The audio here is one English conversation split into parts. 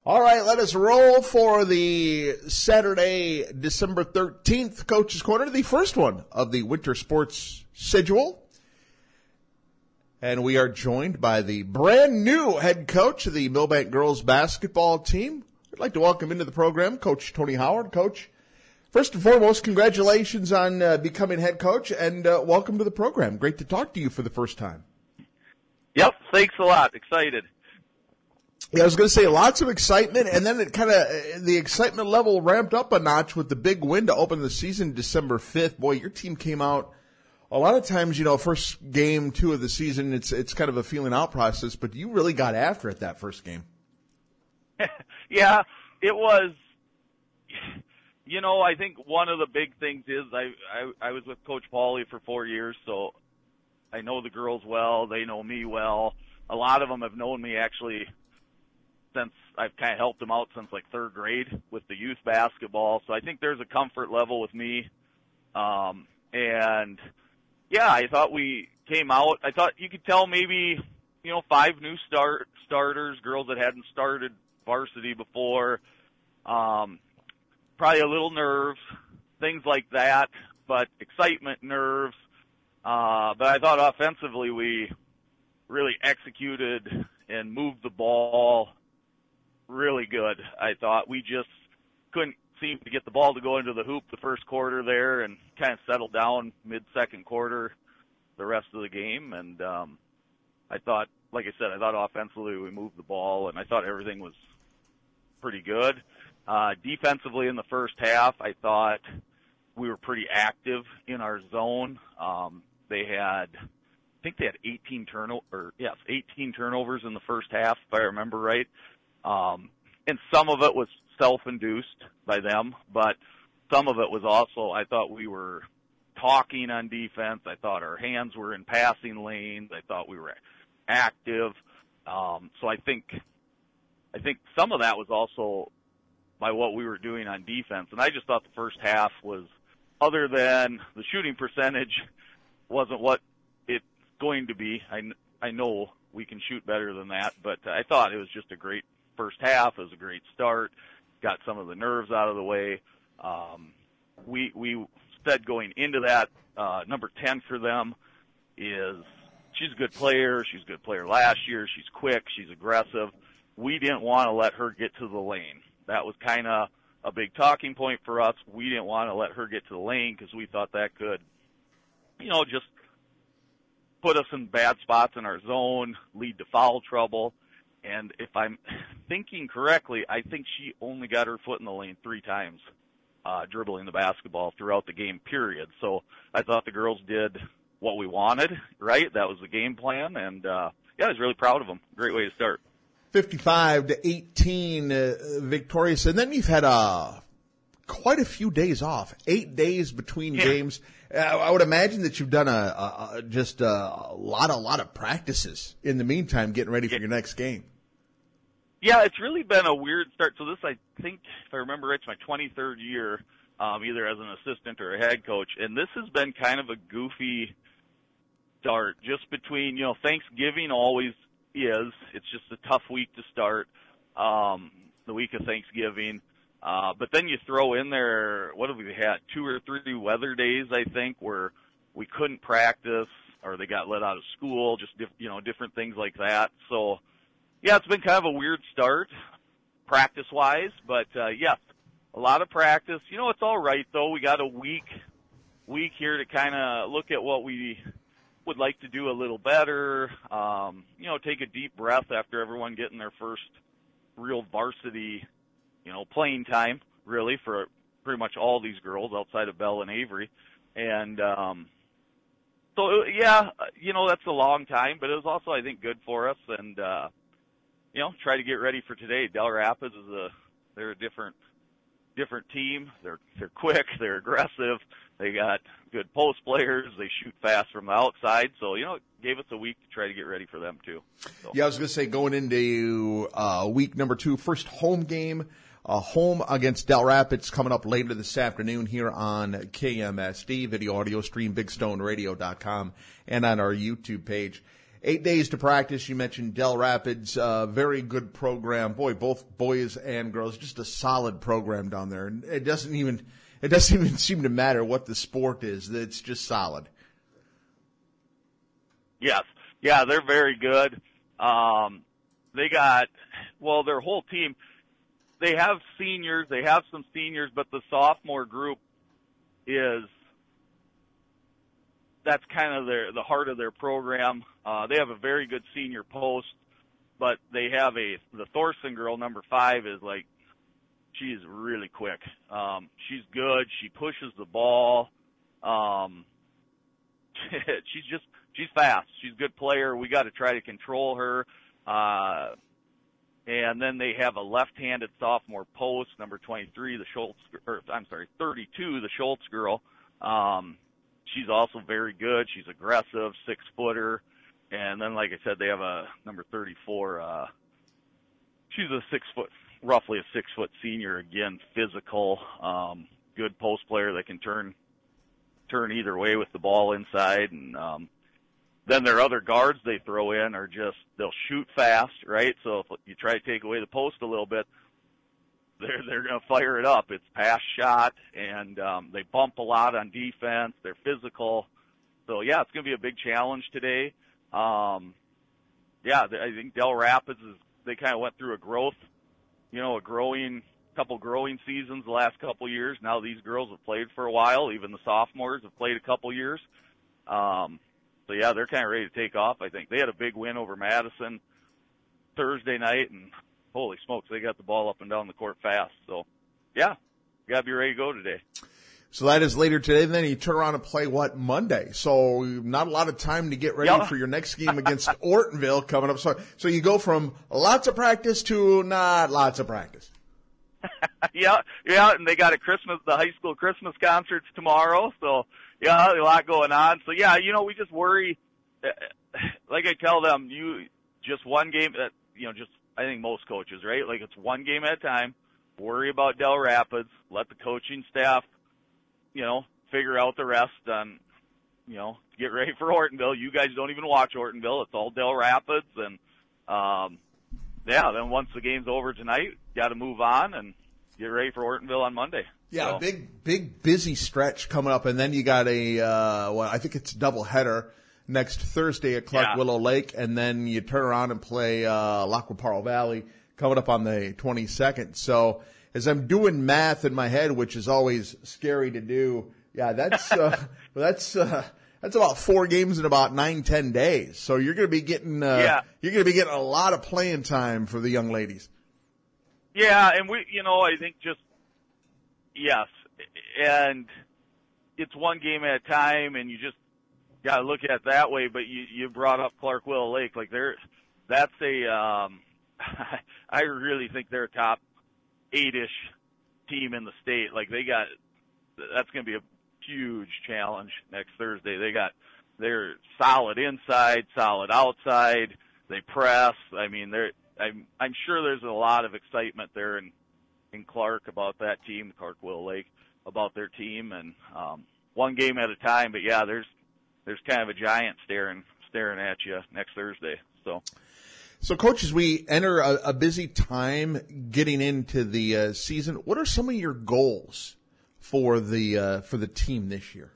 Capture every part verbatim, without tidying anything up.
All right, let us roll for the Saturday, December thirteenth Coach's Corner, the first one of the winter sports schedule. And we are joined by the brand new head coach of the Milbank girls basketball team. I'd like to welcome into the program Coach Tony Howard. Coach, first and foremost, congratulations on uh, becoming head coach, and uh, welcome to the program. Great to talk to you for the first time. Yep, thanks a lot. Excited. Yeah, I was going to say lots of excitement, and then it kind of the excitement level ramped up a notch with the big win to open the season December fifth. Boy, your team came out. A lot of times, you know, first game two of the season, it's it's kind of a feeling out process, but you really got after it that first game. Yeah, it was. You know, I think one of the big things is I I, I was with Coach Pauly for four years, so I know the girls well. They know me well. A lot of them have known me actually since I've kind of helped them out since like third grade with the youth basketball. So I think there's a comfort level with me. Um, and yeah, I thought we came out. I thought you could tell maybe, you know, five new start starters, girls that hadn't started varsity before. Um, probably a little nerves, things like that, but excitement, nerves. Uh, but I thought offensively we really executed and moved the ball really good. I thought we just couldn't seem to get the ball to go into the hoop the first quarter there and kind of settle down mid-second quarter the rest of the game. And um, I thought, like I said, I thought offensively we moved the ball, and I thought everything was pretty good. Uh, defensively in the first half, I thought we were pretty active in our zone. Um, they had, I think they had eighteen turnovers, or yes, eighteen turnovers in the first half, if I remember right. Um, and some of it was self-induced by them, but some of it was also, I thought we were talking on defense. I thought our hands were in passing lanes. I thought we were active. Um, so I think, I think some of that was also by what we were doing on defense. And I just thought the first half was, other than the shooting percentage wasn't what it's going to be. I, I know we can shoot better than that, but I thought it was just a great first half. It was a great start. Got some of the nerves out of the way. Um, we we said going into that, uh, number ten for them is she's a good player. She's a good player last year. She's quick. She's aggressive. We didn't want to let her get to the lane. That was kind of a big talking point for us. We didn't want to let her get to the lane because we thought that could, you know, just put us in bad spots in our zone, lead to foul trouble. And if I'm thinking correctly, I think she only got her foot in the lane three times, uh, dribbling the basketball throughout the game period. So I thought the girls did what we wanted, right? That was the game plan. And, uh, yeah, I was really proud of them. Great way to start. fifty-five to eighteen uh, victorious. And then you've had uh, quite a few days off, eight days between yeah. games. Uh, I would imagine that you've done a, a, a just a, a lot, a lot of practices in the meantime, getting ready for yeah. your next game. Yeah, it's really been a weird start. So this, I think, if I remember right, it's my twenty-third year, um, either as an assistant or a head coach. And this has been kind of a goofy start, just between, you know, Thanksgiving always is. It's just a tough week to start, um, the week of Thanksgiving. Uh, but then you throw in there, what have we had, two or three weather days, I think, where we couldn't practice or they got let out of school, just, diff- you know, different things like that. So, yeah, it's been kind of a weird start practice-wise, but, uh, yeah, a lot of practice. You know, it's all right, though. We got a week, week here to kind of look at what we would like to do a little better, um, you know, take a deep breath after everyone getting their first real varsity, you know, playing time, really, for pretty much all these girls outside of Belle and Avery. And um, so, yeah, you know, that's a long time, but it was also, I think, good for us. And, uh, you know, try to get ready for today. Del Rapids is a, they're a different different team. They're they're quick. They're aggressive. They got good post players. They shoot fast from the outside. So, you know, it gave us a week to try to get ready for them, too. So. Yeah, I was going to say, going into uh, week number two, first home game, uh, home against Del Rapids coming up later this afternoon here on K M S D, video audio stream, big stone radio dot com, and on our YouTube page. eight days to practice. You mentioned Del Rapids, uh, very good program. Boy, both boys and girls, just a solid program down there. And it doesn't even it doesn't even seem to matter what the sport is. It's just solid. Yes, yeah, they're very good. Um, they got well, their whole team. They have seniors. They have some seniors, but the sophomore group is that's kind of their the heart of their program. Uh, they have a very good senior post, but they have a the Thorson girl, number five, is like she's really quick. Um, she's good. She pushes the ball. Um, she's just she's fast. She's a good player. We got to try to control her. Uh, And then they have a left-handed sophomore post, number twenty-three, the Schultz, or I'm sorry, thirty-two, the Schultz girl. Um, she's also very good. She's aggressive, six-footer. And then, like I said, they have a number thirty-four. Uh, she's a six-foot, roughly a six-foot senior, again, physical, um, good post player that can turn turn either way with the ball inside. And um, then their other guards they throw in are just, they'll shoot fast, right? So if you try to take away the post a little bit, they're, they're going to fire it up. It's pass shot, and um, they bump a lot on defense. They're physical. So, yeah, it's going to be a big challenge today. Um, yeah, I think Del Rapids, is they kind of went through a growth, you know, a growing, couple growing seasons the last couple years. Now these girls have played for a while. Even the sophomores have played a couple years. Um So, yeah, they're kind of ready to take off, I think. They had a big win over Madison Thursday night, and holy smokes, they got the ball up and down the court fast. So, yeah, you got to be ready to go today. So that is later today. Then you turn around and play, what, Monday. So not a lot of time to get ready yeah. for your next game against Ortonville coming up. So, so you go from lots of practice to not lots of practice. yeah, yeah, and they got a Christmas, the high school Christmas concerts tomorrow, so yeah, a lot going on. So yeah, you know, we just worry. Like I tell them, you just one game. That you know, just I think most coaches, right? Like it's one game at a time. Worry about Del Rapids. Let the coaching staff, you know, figure out the rest. On, you know, get ready for Ortonville. You guys don't even watch Ortonville. It's all Del Rapids, and um, yeah. Then once the game's over tonight, got to move on and get ready for Ortonville on Monday. Yeah, so. big, big, busy stretch coming up, and then you got a, uh, well, I think it's a double header next Thursday at Clark yeah. Willow Lake, and then you turn around and play uh, Lac-Qui-Parle Valley coming up on the twenty-second. So as I'm doing math in my head, which is always scary to do, yeah, that's uh, that's uh, that's about four games in about nine, ten days. So you're going to be getting, uh, yeah. you're going to be getting a lot of playing time for the young ladies. Yeah, and we, you know, I think just. Yes, and it's one game at a time, and you just got to look at it that way. But you, you brought up Clark Willow Lake, like they're that's a um, I really think they're a top eight-ish team in the state. Like they got that's going to be a huge challenge next Thursday. They got they're solid inside, solid outside. They press. I mean, they're I'm I'm sure there's a lot of excitement there in. in Clark about that team, Clark Willow Lake, about their team, and um, one game at a time. But yeah, there's there's kind of a giant staring staring at you next Thursday. So, so coach, as we enter a, a busy time getting into the uh, season, what are some of your goals for the uh, for the team this year?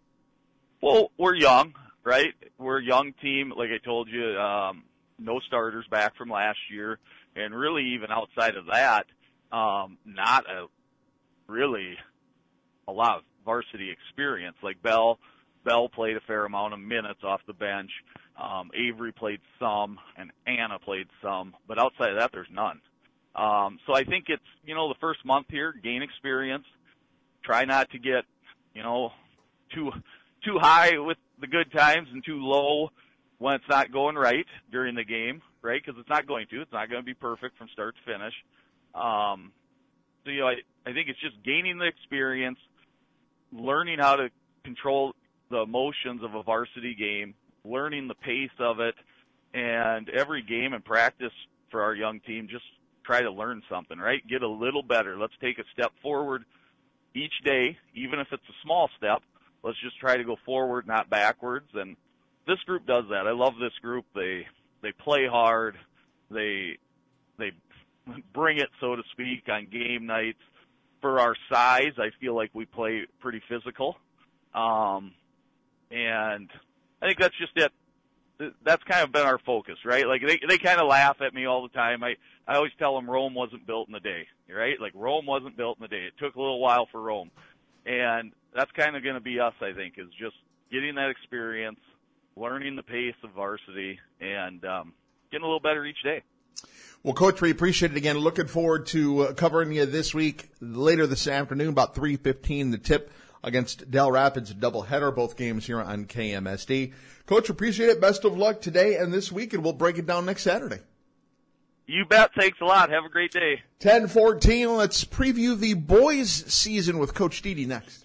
Well, we're young, right? We're a young team. Like I told you, um, no starters back from last year, and really even outside of that. Um, not a really a lot of varsity experience. Like Bell, Bell played a fair amount of minutes off the bench. Um, Avery played some, and Anna played some, but outside of that, there's none. Um, so I think it's you know the first month here, gain experience. Try not to get you know too too high with the good times and too low when it's not going right during the game, right? Because it's not going to. It's not going to be perfect from start to finish. Um, so, you know, I, I think it's just gaining the experience, learning how to control the emotions of a varsity game, learning the pace of it, and every game and practice for our young team, just try to learn something, right? Get a little better. Let's take a step forward each day, even if it's a small step. Let's just try to go forward, not backwards, and this group does that. I love this group. They they play hard. They they bring it, so to speak, on game nights. For our size, I feel like we play pretty physical. Um, and I think that's just it. That's kind of been our focus, right? Like they they kind of laugh at me all the time. I I always tell them Rome wasn't built in a day, right? Like Rome wasn't built in a day. It took a little while for Rome, and that's kind of going to be us. I think is just getting that experience, learning the pace of varsity, and um, getting a little better each day. Well, Coach, we appreciate it again. Looking forward to uh, covering you this week, later this afternoon, about three fifteen, the tip against Del Rapids, a doubleheader, both games here on K M S D. Coach, appreciate it. Best of luck today and this week, and we'll break it down next Saturday. You bet. Thanks a lot. Have a great day. ten fourteen, let's preview the boys' season with Coach Deedy next.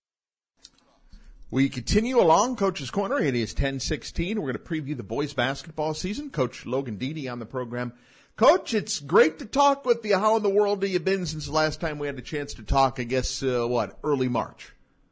We continue along Coach's Corner. It is ten sixteen. We're going to preview the boys' basketball season. Coach Logan Deedy on the program. Coach, it's great to talk with you. How in the world have you been since the last time we had a chance to talk, I guess, uh, what, early March?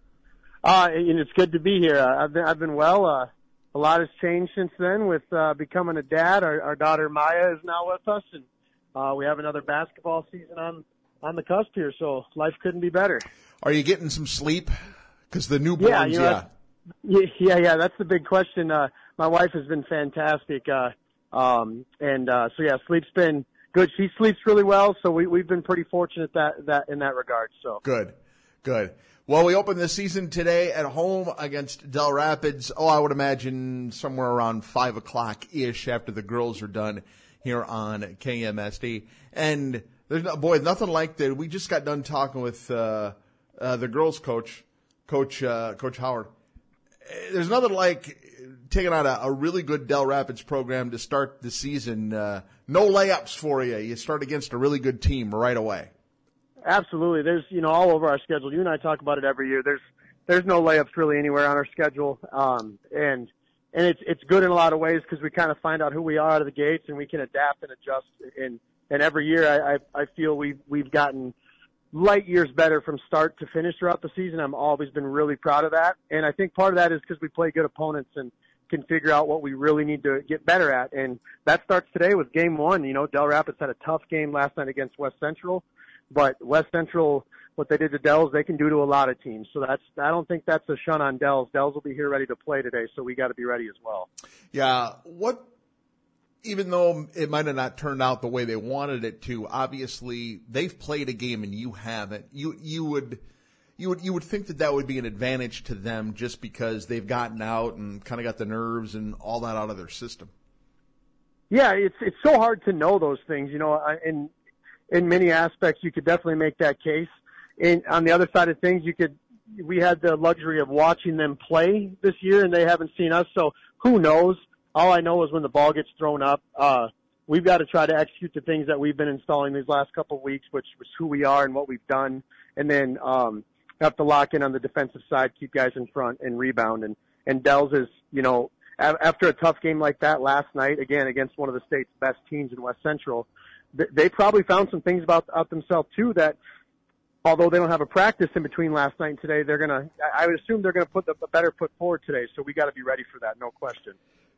Uh, and it's good to be here. Uh, I've been, I've been well. Uh, a lot has changed since then with, uh, becoming a dad. Our, our daughter Maya is now with us, and, uh, we have another basketball season on, on the cusp here, so life couldn't be better. Are you getting some sleep? Cause the newborns, yeah. You know, yeah. Yeah, yeah, that's the big question. Uh, my wife has been fantastic. Uh, um, and, uh, so yeah, sleep's been good. She sleeps really well, so we, we've been pretty fortunate that, that, in that regard, so. Good, good. Well, we open the season today at home against Del Rapids. Oh, I would imagine somewhere around five o'clock-ish after the girls are done here on K M S D. And there's no, boy, nothing like that. We just got done talking with, uh, uh, the girls coach, Coach, uh, Coach Howard. There's nothing like taking out a, a really good Del Rapids program to start the season. Uh, no layups for you. You start against a really good team right away. Absolutely. There's, you know, all over our schedule. You and I talk about it every year. There's, there's no layups really anywhere on our schedule. Um, and, and it's, it's good in a lot of ways because we kind of find out who we are out of the gates and we can adapt and adjust. And, and every year I, I, I feel we've, we've gotten light years better from start to finish throughout the season. I've always been really proud of that. And I think part of that is because we play good opponents and can figure out what we really need to get better at. And that starts today with game one. You know, Del Rapids had a tough game last night against West Central. But West Central, what they did to Dells, they can do to a lot of teams. So that's, I don't think that's a shun on Dells. Dells will be here ready to play today, so we got to be ready as well. Yeah. What, even though it might have not turned out the way they wanted it to, obviously they've played a game and you haven't. You, you would, you would, you would think that that would be an advantage to them just because they've gotten out and kind of got the nerves and all that out of their system. Yeah, it's, it's so hard to know those things, you know, and, in many aspects, you could definitely make that case. And on the other side of things, you could, we had the luxury of watching them play this year and they haven't seen us. So who knows? All I know is when the ball gets thrown up, uh, we've got to try to execute the things that we've been installing these last couple of weeks, which was who we are and what we've done. And then, um, have to lock in on the defensive side, keep guys in front and rebound. And, and Dells is, you know, after a tough game like that last night, again, against one of the state's best teams in West Central, they probably found some things about, about themselves too that, although they don't have a practice in between last night and today, they're gonna. I would assume they're gonna put the, a better foot forward today. So we got to be ready for that, no question.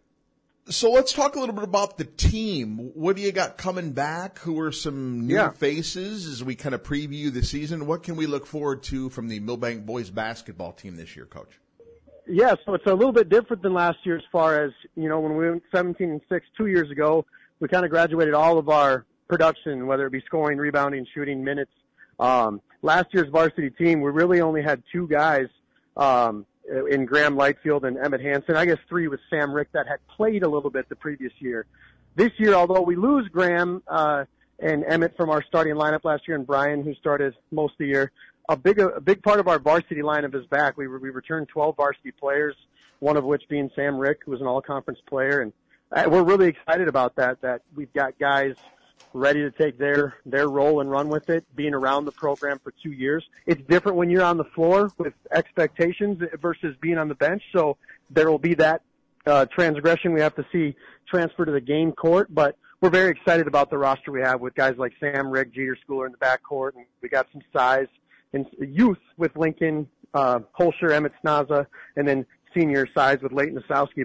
So let's talk a little bit about the team. What do you got coming back? Who are some new yeah. faces as we kind of preview the season? What can we look forward to from the Millbank boys basketball team this year, Coach? Yeah, so it's a little bit different than last year as far as, you know, when we went seventeen and six two years ago, we kind of graduated all of our production, whether it be scoring, rebounding, shooting, minutes. Um, last year's varsity team, we really only had two guys, um, in Graham Lightfield and Emmett Hansen. I guess three with Sam Rick that had played a little bit the previous year. This year, although we lose Graham, uh, and Emmett from our starting lineup last year and Brian, who started most of the year, a big, a big part of our varsity lineup is back. We, we returned twelve varsity players, one of which being Sam Rick, who was an all-conference player. And we're really excited about that, that we've got guys ready to take their, their role and run with it, being around the program for two years. It's different when you're on the floor with expectations versus being on the bench. So there will be that, uh, transgression we have to see transfer to the game court, but we're very excited about the roster we have with guys like Sam Rigg, Jeter Schooler in the backcourt, and we got some size and youth with Lincoln, uh, Holscher, Emmett Snaza, and then senior size with Leighton Osowski. But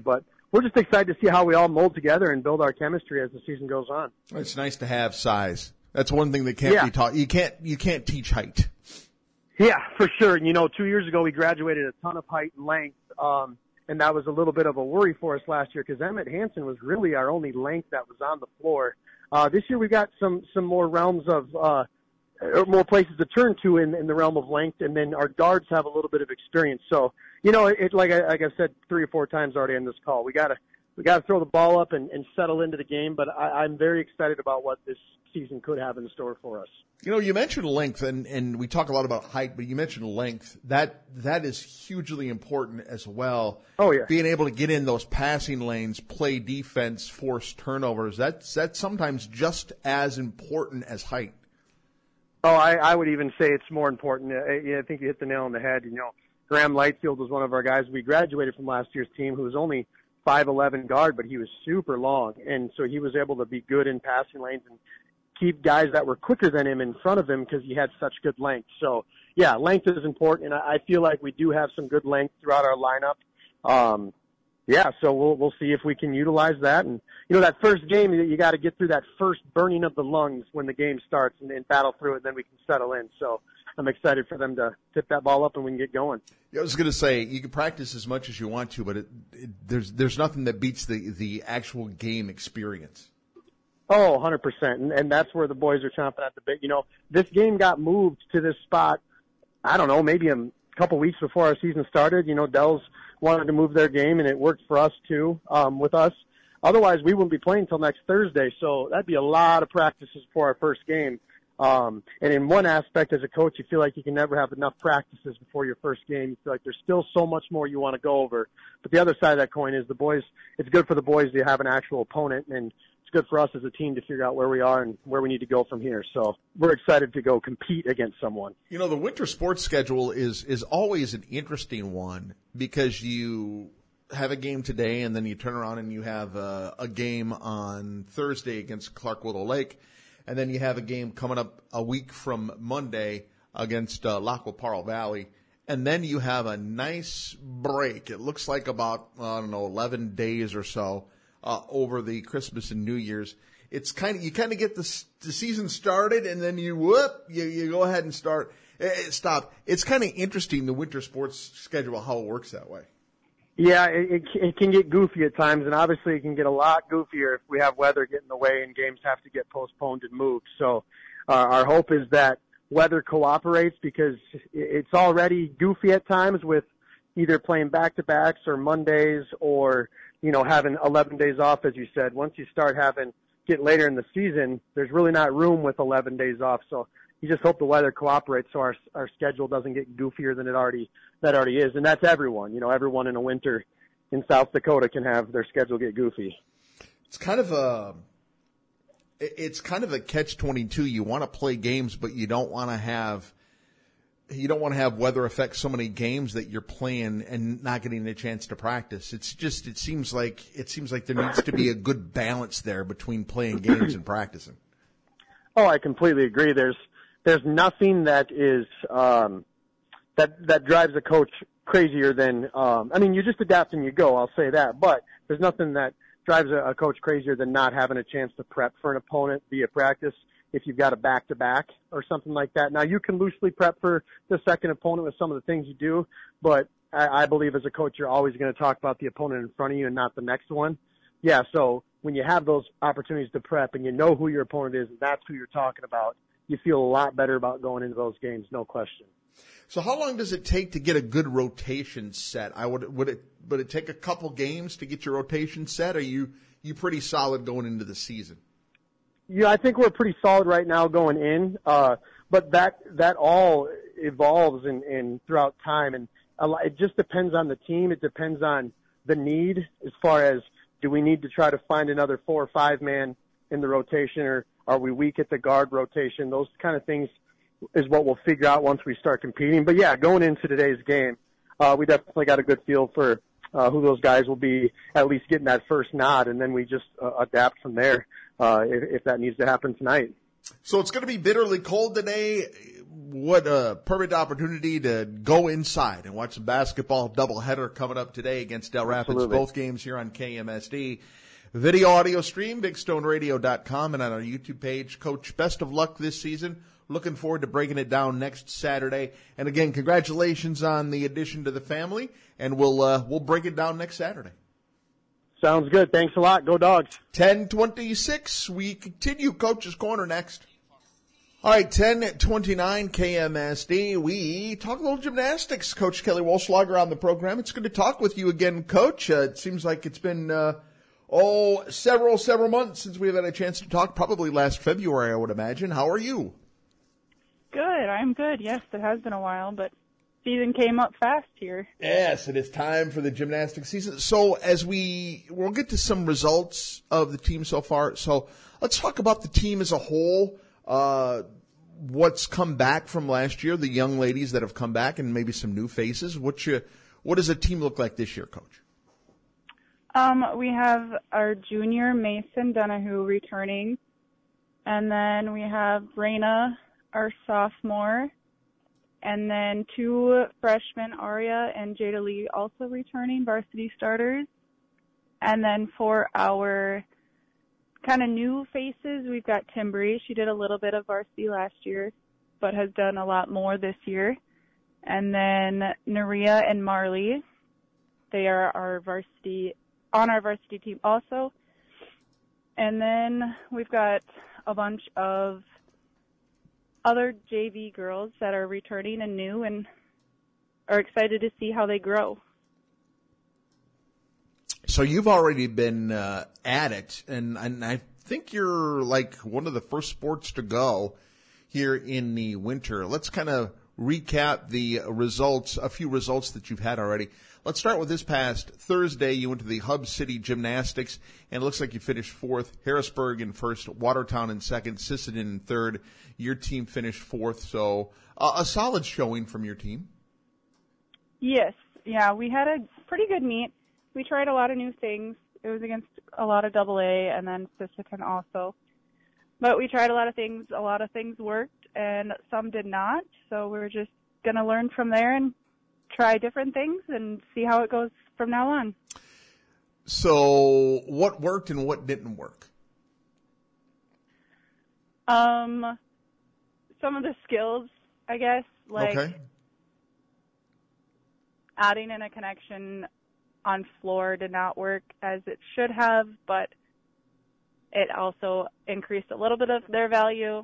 we're just excited to see how we all mold together and build our chemistry as the season goes on. It's nice to have size. That's one thing that can't yeah. be taught. You can't you can't teach height. Yeah, for sure. And, you know, two years ago we graduated a ton of height and length, um, and that was a little bit of a worry for us last year because Emmett Hansen was really our only length that was on the floor. Uh, this year we've got some some more realms of uh, more places to turn to in, in the realm of length, and then our guards have a little bit of experience. So, you know, it, it like I like I've said three or four times already on this call, we gotta we gotta throw the ball up and, and settle into the game. But I, I'm very excited about what this season could have in store for us. You know, you mentioned length, and, and we talk a lot about height, but you mentioned length. That that is hugely important as well. Oh, yeah. Being able to get in those passing lanes, play defense, force turnovers, that's, that's sometimes just as important as height. Oh, I, I would even say it's more important. I, I think you hit the nail on the head. You know, Graham Lightfield was one of our guys. We graduated from last year's team who was only five eleven guard, but he was super long. And so he was able to be good in passing lanes and keep guys that were quicker than him in front of him because he had such good length. So, yeah, length is important, and I feel like we do have some good length throughout our lineup. Um, yeah, so we'll we'll see if we can utilize that. And, you know, that first game, you got to get through that first burning of the lungs when the game starts and, and battle through it, then we can settle in. So I'm excited for them to tip that ball up and we can get going. Yeah, I was going to say, you can practice as much as you want to, but it, it, there's there's nothing that beats the, the actual game experience. Oh, one hundred percent. And, and that's where the boys are chomping at the bit. You know, this game got moved to this spot, I don't know, maybe a couple weeks before our season started. You know, Dells wanted to move their game, and it worked for us, too, um, with us. Otherwise, we wouldn't be playing until next Thursday, so that'd be a lot of practices for our first game. Um, and in one aspect, as a coach, you feel like you can never have enough practices before your first game. You feel like there's still so much more you want to go over. But the other side of that coin is the boys, it's good for the boys to have an actual opponent, and it's good for us as a team to figure out where we are and where we need to go from here. So we're excited to go compete against someone. You know, the winter sports schedule is, is always an interesting one because you have a game today and then you turn around and you have a, a game on Thursday against Clark-Willow Lake. And then you have a game coming up a week from Monday against uh, Lac-Qui-Parle Valley. And then you have a nice break. It looks like about, I don't know, eleven days or so uh, over the Christmas and New Year's. It's kind of, you kind of get the, the season started and then you whoop, you, you go ahead and start. It, stop. It's kind of interesting, the winter sports schedule, how it works that way. Yeah, it, it, it can get goofy at times, and obviously it can get a lot goofier if we have weather get in the way and games have to get postponed and moved. So uh, our hope is that weather cooperates because it's already goofy at times with either playing back-to-backs or Mondays or, you know, having eleven days off, as you said. Once you start having, get later in the season, there's really not room with eleven days off. So you just hope the weather cooperates so our our schedule doesn't get goofier than it already that already is, and that's everyone. You know, everyone in a winter in South Dakota can have their schedule get goofy. It's kind of a it's kind of a catch twenty-two. You want to play games, but you don't want to have you don't want to have weather affect so many games that you're playing and not getting a chance to practice. It's just it seems like it seems like there needs to be a good balance there between playing games and practicing. Oh, I completely agree. There's there's nothing that is um, that that drives a coach crazier than um, I mean, you just adapt and you go. I'll say that, but there's nothing that drives a, a coach crazier than not having a chance to prep for an opponent via practice. If you've got a back-to-back or something like that. Now, you can loosely prep for the second opponent with some of the things you do, but I, I believe as a coach, you're always going to talk about the opponent in front of you and not the next one. Yeah, so when you have those opportunities to prep and you know who your opponent is and that's who you're talking about, you feel a lot better about going into those games, no question. So how long does it take to get a good rotation set? I would would it would it take a couple games to get your rotation set? Or are you you pretty solid going into the season? Yeah, I think we're pretty solid right now going in, uh, but that that all evolves in, in throughout time, and a lot, it just depends on the team. It depends on the need as far as do we need to try to find another four or five man in the rotation, or are we weak at the guard rotation? Those kind of things is what we'll figure out once we start competing. But yeah, going into today's game, uh, we definitely got a good feel for uh, who those guys will be, at least getting that first nod, and then we just uh, adapt from there. Uh, if, if that needs to happen tonight. So it's going to be bitterly cold today. what a perfect opportunity to go inside and watch some basketball. Doubleheader coming up today against Del Rapids. Absolutely. Both games here on K M S D. Video audio stream, big stone radio dot com, and on our YouTube page. Coach, best of luck this season. Looking forward to breaking it down next Saturday. And again, congratulations on the addition to the family, and we'll uh, we'll break it down next Saturday. Sounds good. Thanks a lot. Go Dogs. ten twenty-six, we continue Coach's Corner next. All right, ten twenty-nine K M S D. We talk a little gymnastics. Coach Kelly Wolfschlager on the program. It's good to talk with you again, Coach. Uh, it seems like it's been, uh, oh, several, several months since we've had a chance to talk. Probably last February, I would imagine. How are you? Good. I'm good. Yes, it has been a while, but season came up fast here. Yes, it is time for the gymnastics season. So as we, we'll get to some results of the team so far. So let's talk about the team as a whole. Uh, what's come back from last year, the young ladies that have come back, and maybe some new faces. What you, what does the team look like this year, Coach? Um, we have our junior Mason Donahue returning, and then we have Raina, our sophomore, and then two freshmen, Aria and Jada Lee, also returning, varsity starters. And then for our kind of new faces, we've got Timbri. She did a little bit of varsity last year, but has done a lot more this year. And then Naria and Marley, they are our varsity, on our varsity team also. And then we've got a bunch of other J V girls that are returning and new and are excited to see how they grow. So you've already been uh, at it, and, and I think you're like one of the first sports to go here in the winter. Let's kind of recap the results, a few results that you've had already. Let's start with this past Thursday. You went to the Hub City Gymnastics, and it looks like you finished fourth. Harrisburg in first, Watertown in second, Sisseton in third. Your team finished fourth, so uh, a solid showing from your team. Yes, yeah, we had a pretty good meet. We tried a lot of new things. It was against a lot of double A and then Sisseton also. But we tried a lot of things. A lot of things worked and some did not. So we're just going to learn from there and try different things and see how it goes from now on. So what worked and what didn't work? Um, some of the skills, I guess, like okay. adding in a connection on floor did not work as it should have, but it also increased a little bit of their value.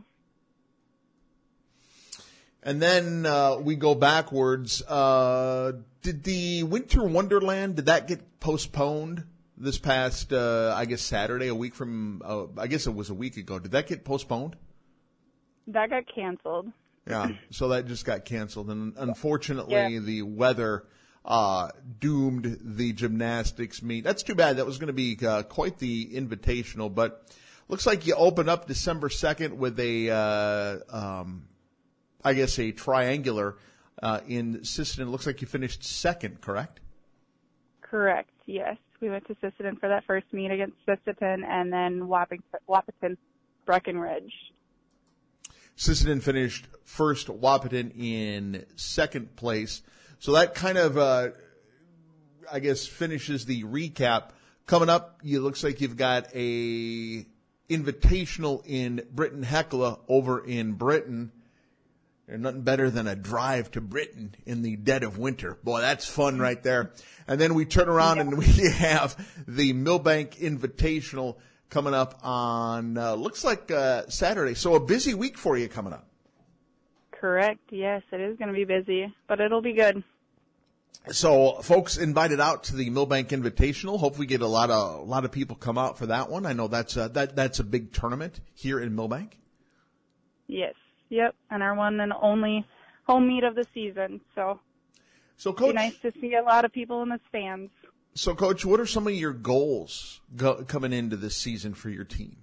And then uh, we go backwards. Uh, did the Winter Wonderland, did that get postponed this past, uh, I guess, Saturday, a week from, uh, I guess it was a week ago. Did that get postponed? That got canceled. Yeah, so that just got canceled. And unfortunately, yeah. the weather uh, doomed the gymnastics meet. That's too bad. That was going to be uh, quite the invitational. But looks like you open up December second with a, uh, um, I guess, a triangular uh, in Sisseton. Looks like you finished second, correct? Correct, yes. We went to Sisseton for that first meet against Sisseton and then Wapping, Wahpeton Breckenridge. Sisseton finished first, Wahpeton in second place. So that kind of, uh, I guess, finishes the recap. Coming up, it looks like you've got a invitational in Britain Hecla over in Britain. There's nothing better than a drive to Britain in the dead of winter. Boy, that's fun right there. And then we turn around and we have the Millbank Invitational coming up on, uh, looks like uh, Saturday. So a busy week for you coming up. Correct. Yes, it is going to be busy, but it'll be good. So folks invited out to the Millbank Invitational. Hope we get a lot of, a lot of people come out for that one. I know that's a, that, that's a big tournament here in Millbank. Yes. Yep. And our one and only home meet of the season. So, so Coach, it'd be nice to see a lot of people in the stands. So, Coach, what are some of your goals go, coming into this season for your team?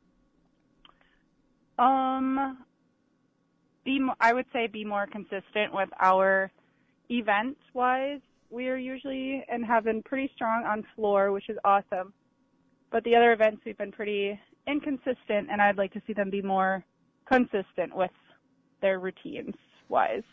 Um, be I would say be more consistent with our events-wise. We are usually and have been pretty strong on floor, which is awesome. But the other events we've been pretty inconsistent, and I'd like to see them be more consistent with their routines wise.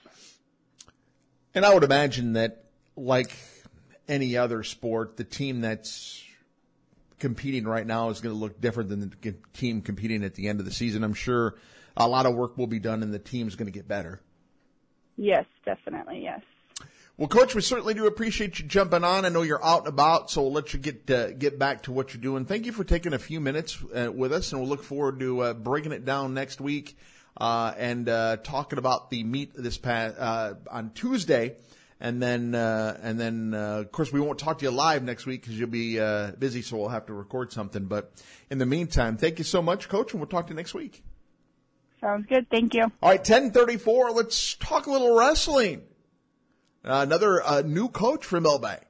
And I would imagine that, like any other sport, the team that's competing right now is going to look different than the team competing at the end of the season. I'm sure a lot of work will be done and the team's going to get better. Yes, definitely, yes. Well, Coach, we certainly do appreciate you jumping on. I know you're out and about, so we'll let you get uh, get back to what you're doing. Thank you for taking a few minutes uh, with us, and we'll look forward to uh, breaking it down next week uh, and uh, talking about the meet this past, uh, on Tuesday. And then, uh, and then, uh, of course, we won't talk to you live next week because you'll be uh, busy, so we'll have to record something. But in the meantime, thank you so much, Coach, and we'll talk to you next week. Sounds good. Thank you. All right, ten thirty-four, let's talk a little wrestling. Uh, another uh, new coach for Millbank.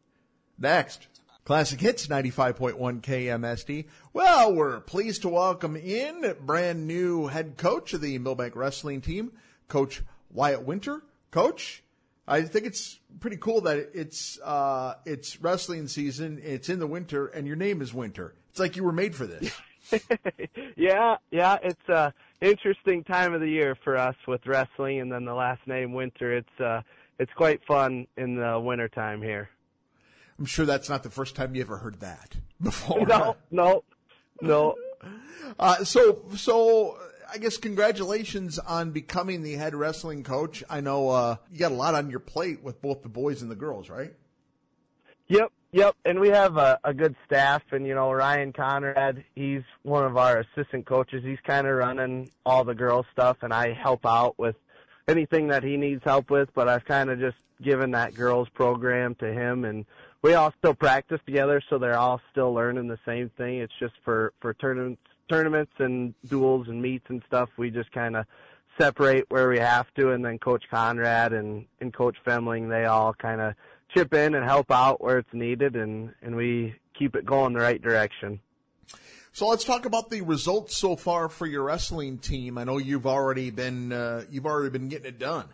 Next, Classic Hits, ninety-five point one K M S D. Well, we're pleased to welcome in brand new head coach of the Millbank wrestling team, Coach Wyatt Winter. Coach, I think it's pretty cool that it's uh, it's wrestling season, it's in the winter, and your name is Winter. It's like you were made for this. yeah, yeah, it's a interesting time of the year for us with wrestling, and then the last name Winter. It's uh, it's quite fun in the wintertime here. I'm sure that's not the first time you ever heard that before. No, no, no. Uh, so, so I guess congratulations on becoming the head wrestling coach. I know uh, you got a lot on your plate with both the boys and the girls, right? Yep, yep. And we have a, a good staff. And, you know, Ryan Conrad, he's one of our assistant coaches. He's kind of running all the girls' stuff, and I help out with anything that he needs help with. But I've kind of just given that girls' program to him, and we all still practice together, so they're all still learning the same thing. It's just for, for tournaments, tournaments and duels and meets and stuff, we just kind of separate where we have to, and then Coach Conrad and, and Coach Femling, they all kind of chip in and help out where it's needed, and, and we keep it going the right direction. So let's talk about the results so far for your wrestling team. I know you've already been uh, you've already been getting it done.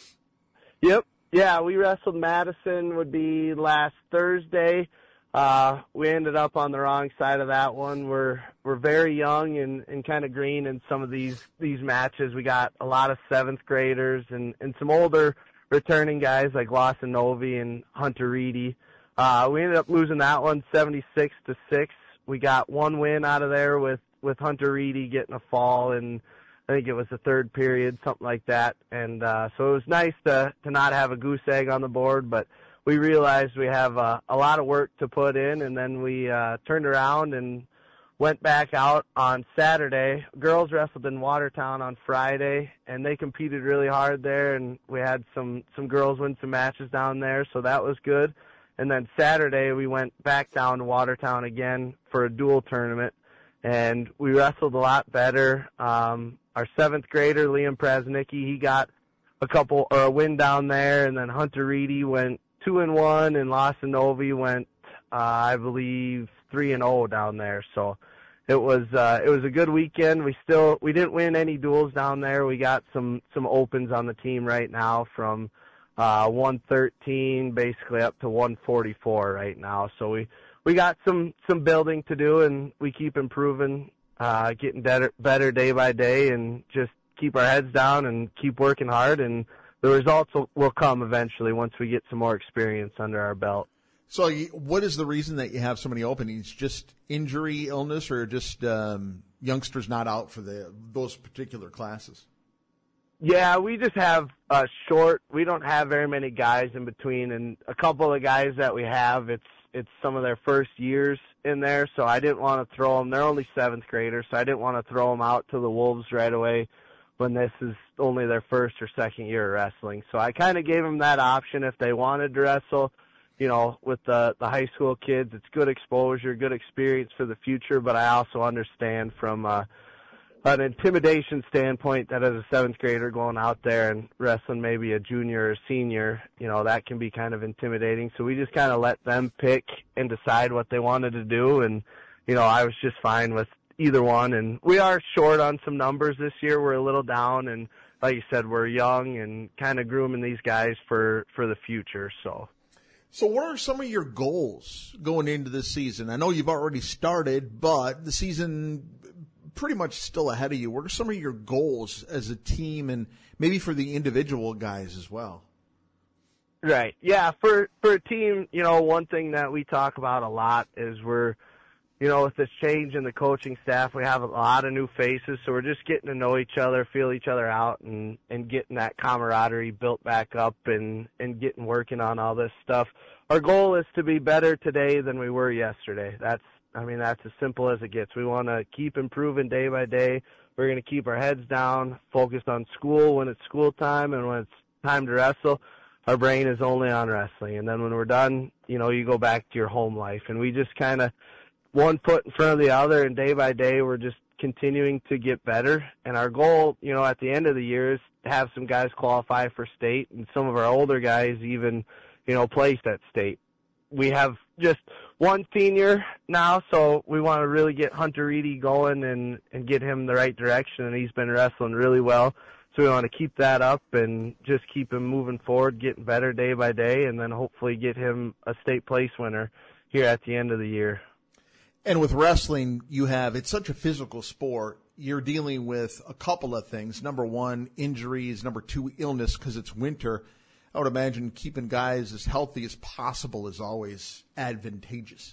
Yep. Yeah, we wrestled Madison would be last Thursday. Uh, we ended up on the wrong side of that one. We're we're very young and, and kind of green in some of these these matches. We got a lot of seventh graders and, and some older returning guys like Lawson Novi and Hunter Reedy. Uh, we ended up losing that one seventy-six to six. We got one win out of there with, with Hunter Reedy getting a fall, and I think it was the third period, something like that. And uh, so it was nice to, to not have a goose egg on the board, but we realized we have uh, a lot of work to put in, and then we uh, turned around and went back out on Saturday. Girls wrestled in Watertown on Friday, and they competed really hard there, and we had some, some girls win some matches down there, so that was good. And then Saturday we went back down to Watertown again for a dual tournament, and we wrestled a lot better. Um, our seventh grader, Liam Prasnicki, he got a couple or a win down there, and then Hunter Reedy went two and one, and Lawson Novi went, uh, I believe, three and zero down there. So it was uh, it was a good weekend. We still we didn't win any duels down there. We got some some opens on the team right now from uh, one thirteen basically up to one forty-four right now. So we we got some some building to do, and we keep improving, uh, getting better better day by day, and just keep our heads down and keep working hard, and the results will, will come eventually once we get some more experience under our belt. So what is the reason that you have so many openings? Just injury, illness, or just um, youngsters not out for the those particular classes? Yeah, we just have a short, we don't have very many guys in between, and a couple of guys that we have, it's it's some of their first years in there, so I didn't want to throw them. They're only seventh graders, so I didn't want to throw them out to the Wolves right away when this is only their first or second year of wrestling. So I kind of gave them that option if they wanted to wrestle. You know, with the, the high school kids, it's good exposure, good experience for the future, but I also understand from uh, an intimidation standpoint that as a seventh grader going out there and wrestling maybe a junior or senior, you know, that can be kind of intimidating. So we just kind of let them pick and decide what they wanted to do, and, you know, I was just fine with either one. And we are short on some numbers this year. We're a little down, and like you said, we're young and kind of grooming these guys for, for the future, so. So what are some of your goals going into this season? I know you've already started, but the season pretty much still ahead of you. What are some of your goals as a team and maybe for the individual guys as well? Right. Yeah. For, for a team, you know, one thing that we talk about a lot is we're, you know, with this change in the coaching staff, we have a lot of new faces, so we're just getting to know each other, feel each other out, and, and getting that camaraderie built back up and, and getting working on all this stuff. Our goal is to be better today than we were yesterday. That's, I mean, that's as simple as it gets. We want to keep improving day by day. We're going to keep our heads down, focused on school when it's school time, and when it's time to wrestle, our brain is only on wrestling. And then when we're done, you know, you go back to your home life. And we just kind of one foot in front of the other, and day by day we're just continuing to get better. And our goal, you know, at the end of the year is to have some guys qualify for state, and some of our older guys even, you know, place at state. We have just one senior now, so we want to really get Hunter Reedy going and, and get him the right direction, and he's been wrestling really well. So we want to keep that up and just keep him moving forward, getting better day by day, and then hopefully get him a state place winner here at the end of the year. And with wrestling, you have, it's such a physical sport. You're dealing with a couple of things. Number one, injuries. Number two, illness because it's winter. I would imagine keeping guys as healthy as possible is always advantageous.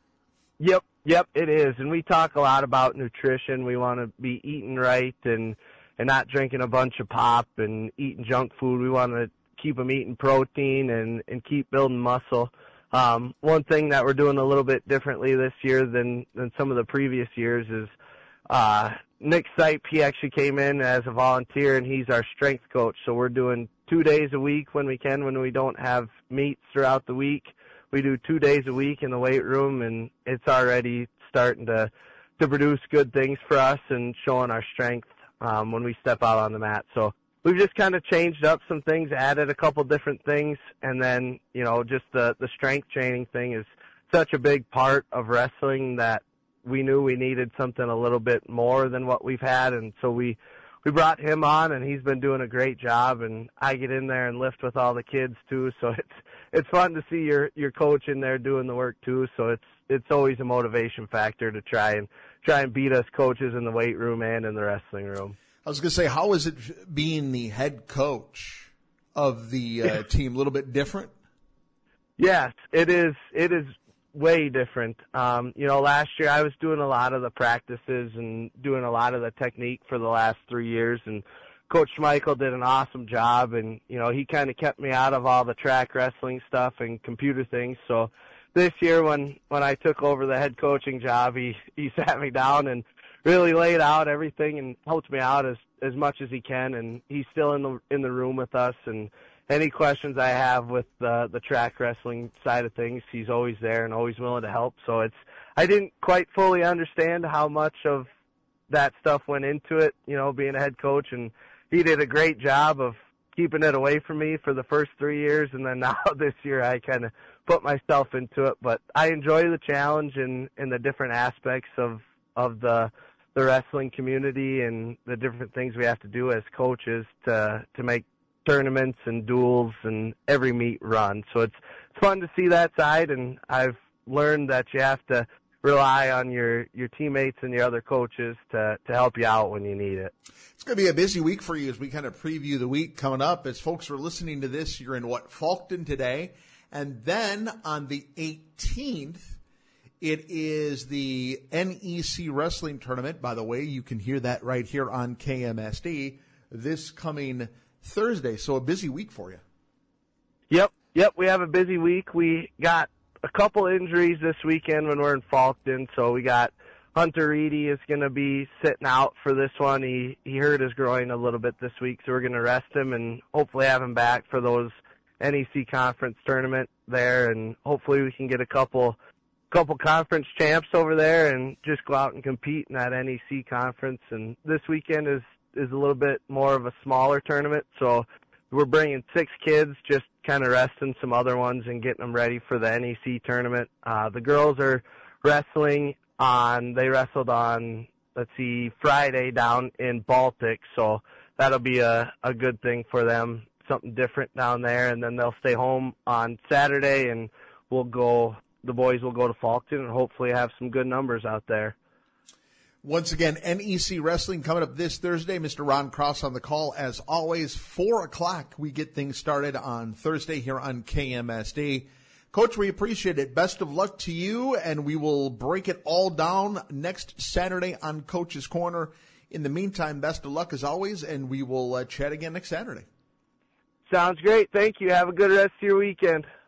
Yep, yep, it is. And we talk a lot about nutrition. We want to be eating right and, and not drinking a bunch of pop and eating junk food. We want to keep them eating protein and, and keep building muscle. Um, one thing that we're doing a little bit differently this year than, than some of the previous years is, uh, Nick Sipe, he actually came in as a volunteer, and he's our strength coach. So we're doing two days a week when we can, when we don't have meets throughout the week. We do two days a week in the weight room, and it's already starting to, to produce good things for us and showing our strength, um, when we step out on the mat. So we've just kind of changed up some things, added a couple different things, and then, you know, just the, the strength training thing is such a big part of wrestling that we knew we needed something a little bit more than what we've had, and so we, we brought him on, and he's been doing a great job, and I get in there and lift with all the kids too, so it's, it's fun to see your, your coach in there doing the work too, so it's, it's always a motivation factor to try and, try and beat us coaches in the weight room and in the wrestling room. I was going to say, how is it being the head coach of the uh, team? A little bit different? Yes, it is. It is way different. Um, you know, last year I was doing a lot of the practices and doing a lot of the technique for the last three years, and Coach Schmeichel did an awesome job, and, you know, he kind of kept me out of all the track wrestling stuff and computer things. So this year when, when I took over the head coaching job, he, he sat me down and really laid out everything and helped me out as, as much as he can. And he's still in the, in the room with us. And any questions I have with the, the track wrestling side of things, he's always there and always willing to help. So it's, I didn't quite fully understand how much of that stuff went into it, you know, being a head coach. And he did a great job of keeping it away from me for the first three years. And then now this year I kind of put myself into it, but I enjoy the challenge and, and the different aspects of, of the, the wrestling community and the different things we have to do as coaches to to make tournaments and duels and every meet run. So it's, it's fun to see that side, and I've learned that you have to rely on your, your teammates and your other coaches to, to help you out when you need it. It's going to be a busy week for you as we kind of preview the week coming up. As folks are listening to this, you're in what, Faulkton today, and then on the eighteenth, it is the N E C Wrestling Tournament. By the way, you can hear that right here on K M S D this coming Thursday. So a busy week for you. Yep, yep. We have a busy week. We got a couple injuries this weekend when we're in Faulkton. So we got Hunter Reedy is going to be sitting out for this one. He he hurt his groin a little bit this week, so we're going to rest him and hopefully have him back for those N E C conference tournament there, and hopefully we can get a couple. couple conference champs over there and just go out and compete in that N E C conference. And this weekend is, is a little bit more of a smaller tournament. So we're bringing six kids, just kind of resting some other ones and getting them ready for the N E C tournament. Uh, the girls are wrestling on, they wrestled on, let's see, Friday down in Baltic. So that'll be a, a good thing for them, something different down there. And then they'll stay home on Saturday, and we'll go, the boys will go to Faulkton and hopefully have some good numbers out there. Once again, N E C Wrestling coming up this Thursday. Mister Ron Cross on the call. As always, four o'clock we get things started on Thursday here on K M S D. Coach, we appreciate it. Best of luck to you, and we will break it all down next Saturday on Coach's Corner. In the meantime, best of luck as always, and we will uh, chat again next Saturday. Sounds great. Thank you. Have a good rest of your weekend.